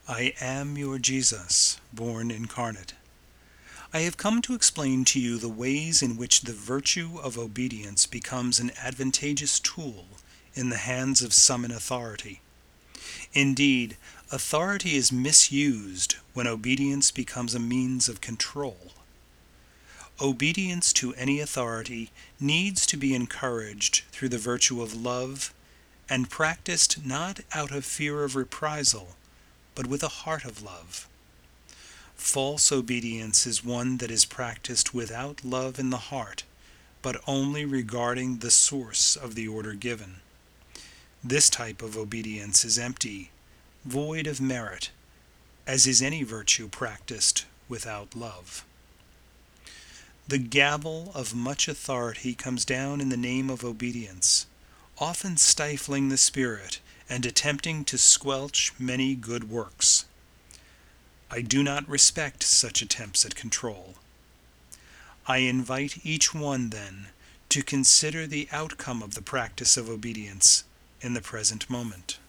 I am your Jesus, born incarnate. I have come to explain to you the ways in which the virtue of obedience becomes an advantageous tool in the hands of some in authority. Indeed, authority is misused when obedience becomes a means of control. Obedience to any authority needs to be encouraged through the virtue of love and practiced not out of fear of reprisal, but with a heart of love. False obedience is one that is practiced without love in the heart, but only regarding the source of the order given. This type of obedience is empty, void of merit, as is any virtue practiced without love. The gavel of much authority comes down in the name of obedience, often stifling the spirit and attempting to squelch many good works. I do not respect such attempts at control. I invite each one, then, to consider the outcome of the practice of obedience in the present moment.